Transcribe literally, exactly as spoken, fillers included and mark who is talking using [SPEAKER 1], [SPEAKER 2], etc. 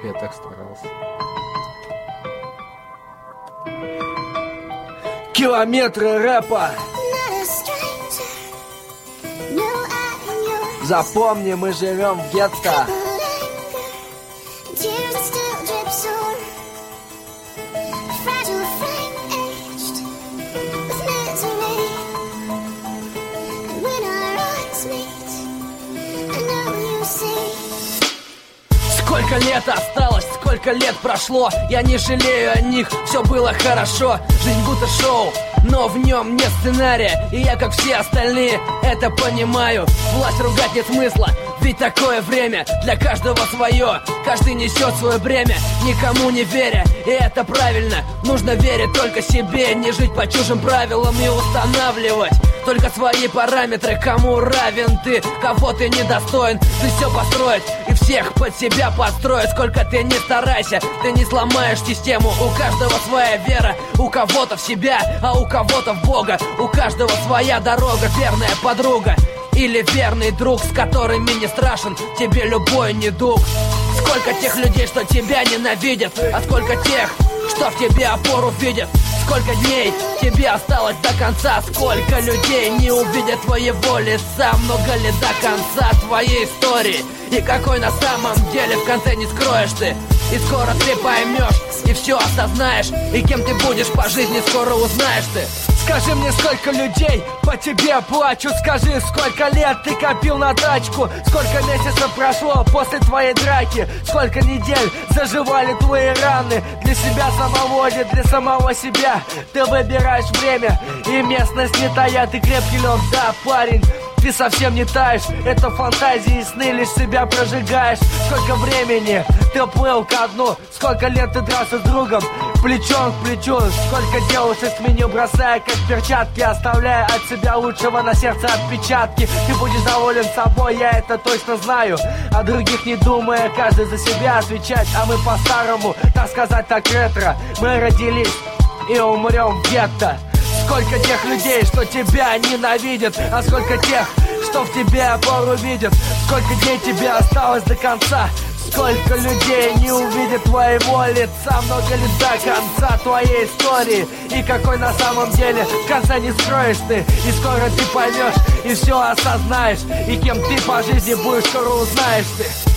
[SPEAKER 1] Я так старался.
[SPEAKER 2] Километры рэпа. Запомни, мы живем в гетто. Сколько лет осталось, сколько лет прошло, я не жалею о них, все было хорошо. Жизнь будто шоу, но в нем нет сценария, и я, как все остальные, это понимаю. Власть ругать нет смысла, ведь такое время, для каждого свое, каждый несет свое бремя, никому не веря, и это правильно. Нужно верить только себе, не жить по чужим правилам и устанавливать только свои параметры. Кому равен ты, кого ты недостоин, ты все построить и всех под себя подстроить. Сколько ты не старайся, ты не сломаешь систему. У каждого своя вера, у кого-то в себя, а у кого-то в Бога. У каждого своя дорога, верная подруга или верный друг, с которыми не страшен тебе любой недуг. Сколько тех людей, что тебя ненавидят, а сколько тех, что в тебе опору видят. Сколько дней тебе осталось до конца, сколько людей не увидят твоего лица. Много ли до конца твоей истории, и какой на самом деле в конце не скроешь ты. И скоро ты поймешь, и все осознаешь, и кем ты будешь по жизни скоро узнаешь ты. Скажи мне, сколько людей по тебе плачут. Скажи, сколько лет ты копил на тачку. Сколько месяцев прошло после твоей драки. Сколько недель заживали твои раны. Для себя самого или для самого себя. Ты выбираешь время и местность не тая. Ты крепкий лед, да, парень, ты совсем не таешь. Это фантазии и сны, лишь себя прожигаешь. Сколько времени ты плыл ко дну. Сколько лет ты дрался с другом плечом к плечу. Сколько девушек сменил, бросая как перчатки, оставляя от себя лучшего на сердце отпечатки. Ты будешь доволен собой, я это точно знаю. О других не думая, каждый за себя отвечать. А мы по-старому, так сказать, так ретро. Мы родились и умрем в гетто. Сколько тех людей, что тебя ненавидят, а сколько тех, что в тебе опору видят. Сколько дней тебе осталось до конца. Сколько людей не увидят твоего лица. Много ли до конца твоей истории, и какой на самом деле в конце не скроешь ты. И скоро ты поймешь, и все осознаешь, и кем ты по жизни будешь, скоро узнаешь ты.